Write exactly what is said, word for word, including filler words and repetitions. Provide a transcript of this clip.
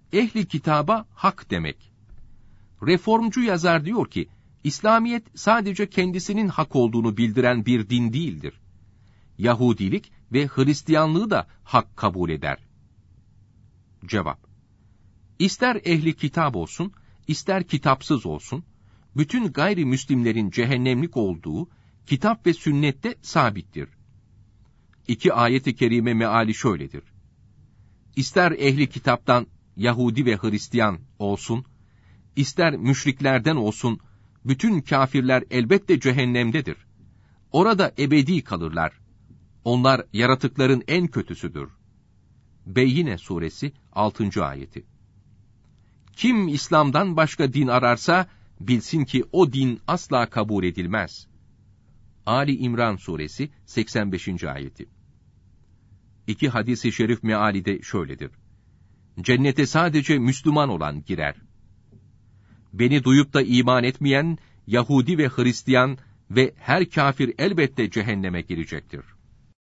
ehli kitaba hak demek. Reformcu yazar diyor ki, İslamiyet sadece kendisinin hak olduğunu bildiren bir din değildir. Yahudilik ve Hristiyanlığı da hak kabul eder. Cevap: İster ehli kitap olsun, ister kitapsız olsun, bütün gayrimüslimlerin cehennemlik olduğu kitap ve sünnette sabittir. İki ayet-i kerime meali şöyledir: İster ehli kitaptan Yahudi ve Hristiyan olsun, ister müşriklerden olsun, bütün kâfirler elbette cehennemdedir. Orada ebedi kalırlar. Onlar yaratıkların en kötüsüdür. Beyyine suresi altıncı ayeti. Kim İslam'dan başka din ararsa, bilsin ki o din asla kabul edilmez. Ali İmran suresi seksen beşinci ayeti. İki hadis-i şerif meali de şöyledir: Cennete sadece Müslüman olan girer. Beni duyup da iman etmeyen, Yahudi ve Hristiyan ve her kafir elbette cehenneme girecektir.